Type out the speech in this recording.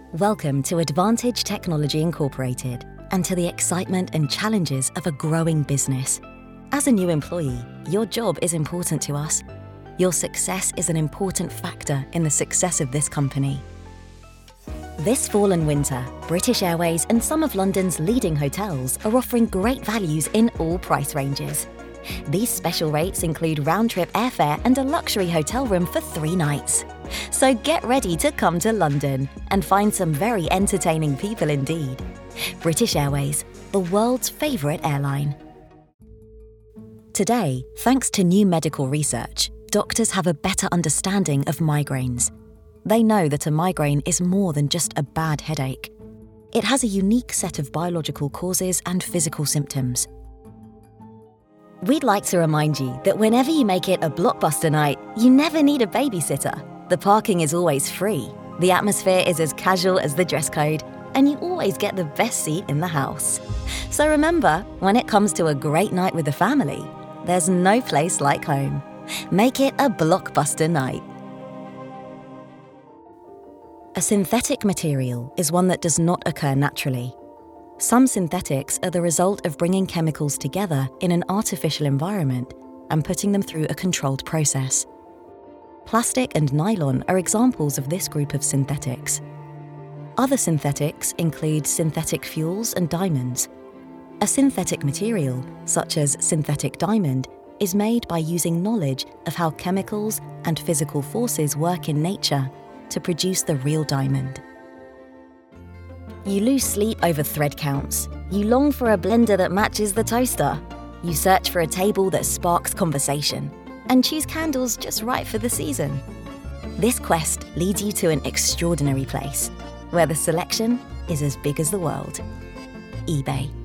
Welcome to Advantage Technology Incorporated and to the excitement and challenges of a growing business. As a new employee, your job is important to us. Your success is an important factor in the success of this company. This fall and winter, British Airways and some of London's leading hotels are offering great values in all price ranges. These special rates include round-trip airfare and a luxury hotel room for 3 nights. So get ready to come to London and find some very entertaining people indeed. British Airways, the world's favourite airline. Today, thanks to new medical research, doctors have a better understanding of migraines. They know that a migraine is more than just a bad headache. It has a unique set of biological causes and physical symptoms. We'd like to remind you that whenever you make it a blockbuster night, you never need a babysitter. The parking is always free, the atmosphere is as casual as the dress code, and you always get the best seat in the house. So remember, when it comes to a great night with the family, there's no place like home. Make it a blockbuster night. A synthetic material is one that does not occur naturally. Some synthetics are the result of bringing chemicals together in an artificial environment and putting them through a controlled process. Plastic and nylon are examples of this group of synthetics. Other synthetics include synthetic fuels and diamonds. A synthetic material, such as synthetic diamond, is made by using knowledge of how chemicals and physical forces work in nature to produce the real diamond. You lose sleep over thread counts. You long for a blender that matches the toaster. You search for a table that sparks conversation and choose candles just right for the season. This quest leads you to an extraordinary place where the selection is as big as the world. eBay.